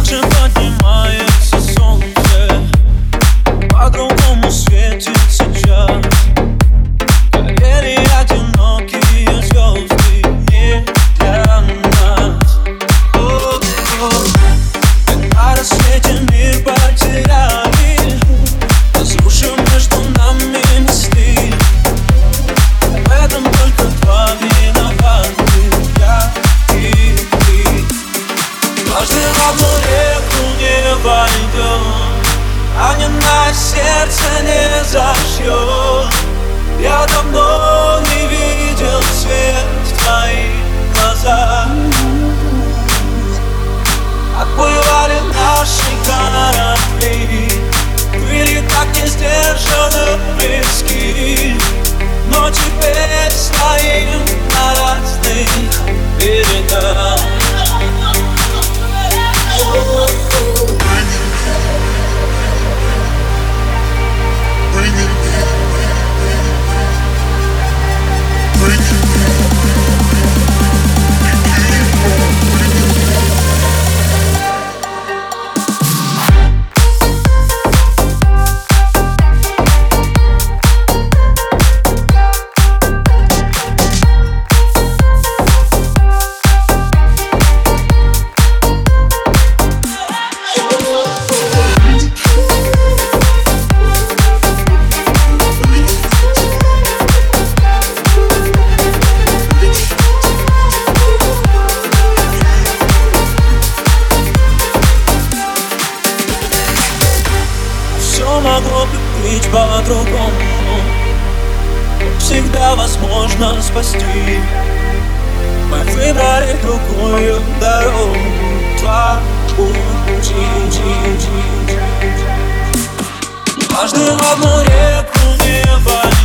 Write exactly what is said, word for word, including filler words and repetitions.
Ярче поднимается солнце, по-другому светит сейчас. Горели одинокие звезды не для нас. О-о-о. На рассвете мир потеряли, разрушим между нами мосты. В этом только два виноваты, я и ты. Дважды в одну реку не войдем, огня на сердце не зашьет. Я давно не видел свет в твоих глазах. Отплывали наши корабли, были так не сдержаны близки, но теперь стоим на разных берегах. Могло бы быть по-другому, всегда возможно спасти. Мы выбрали другую дорогу, твою. Дважды в одну реку не войдем.